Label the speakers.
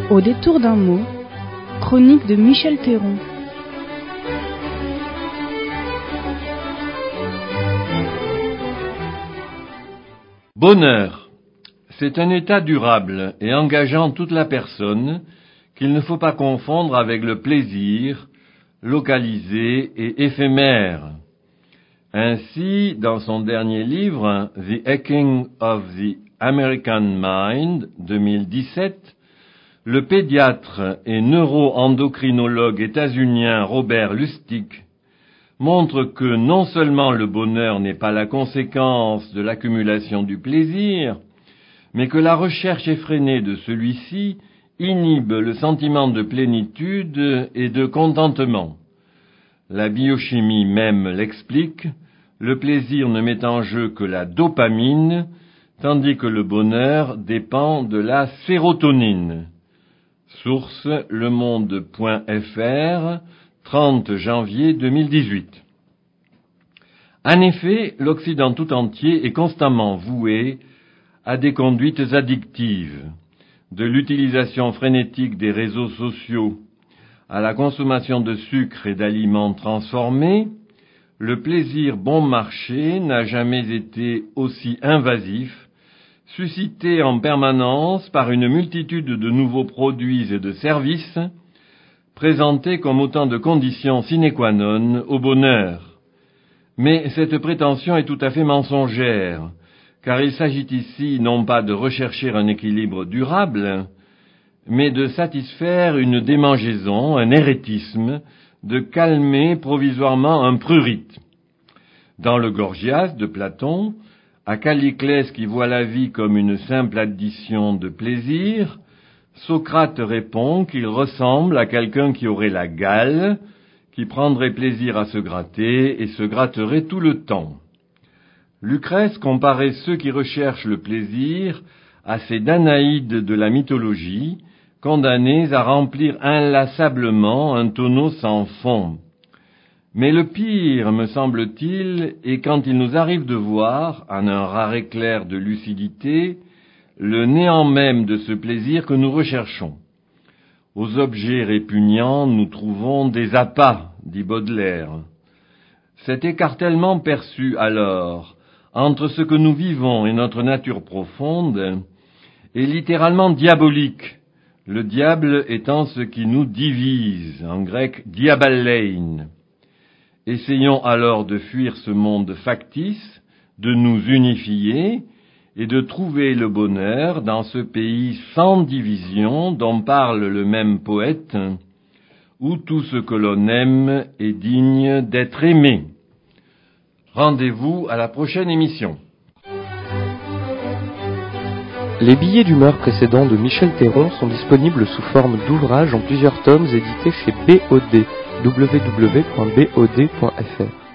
Speaker 1: Au détour d'un mot, chronique de Michel Théron.
Speaker 2: Bonheur, c'est un état durable et engageant toute la personne qu'il ne faut pas confondre avec le plaisir, localisé et éphémère. Ainsi, dans son dernier livre, The Hacking of the American Mind, 2017, le pédiatre et neuro-endocrinologue états-unien Robert Lustig montre que non seulement le bonheur n'est pas la conséquence de l'accumulation du plaisir, mais que la recherche effrénée de celui-ci inhibe le sentiment de plénitude et de contentement. La biochimie même l'explique, le plaisir ne met en jeu que la dopamine, tandis que le bonheur dépend de la sérotonine. Source lemonde.fr, 30 janvier 2018. En effet, l'Occident tout entier est constamment voué à des conduites addictives, de l'utilisation frénétique des réseaux sociaux à la consommation de sucre et d'aliments transformés. Le plaisir bon marché n'a jamais été aussi invasif, suscité en permanence par une multitude de nouveaux produits et de services, présentés comme autant de conditions sine qua non au bonheur. Mais cette prétention est tout à fait mensongère, car il s'agit ici non pas de rechercher un équilibre durable, mais de satisfaire une démangeaison, un éréthisme, de calmer provisoirement un prurite. Dans le Gorgias de Platon, à Calliclès qui voit la vie comme une simple addition de plaisirs, Socrate répond qu'il ressemble à quelqu'un qui aurait la gale, qui prendrait plaisir à se gratter et se gratterait tout le temps. Lucrèce comparait ceux qui recherchent le plaisir à ces Danaïdes de la mythologie, condamnés à remplir inlassablement un tonneau sans fond. Mais le pire, me semble-t-il, est quand il nous arrive de voir, en un rare éclair de lucidité, le néant même de ce plaisir que nous recherchons. Aux objets répugnants, nous trouvons des appâts, dit Baudelaire. Cet écartèlement perçu alors, entre ce que nous vivons et notre nature profonde, est littéralement diabolique, le diable étant ce qui nous divise, en grec diaballein. Essayons alors de fuir ce monde factice, de nous unifier et de trouver le bonheur dans ce pays sans division dont parle le même poète, où tout ce que l'on aime est digne d'être aimé. Rendez-vous à la prochaine émission.
Speaker 3: Les billets d'humeur précédents de Michel Théron sont disponibles sous forme d'ouvrages en plusieurs tomes édités chez BOD, www.bod.fr.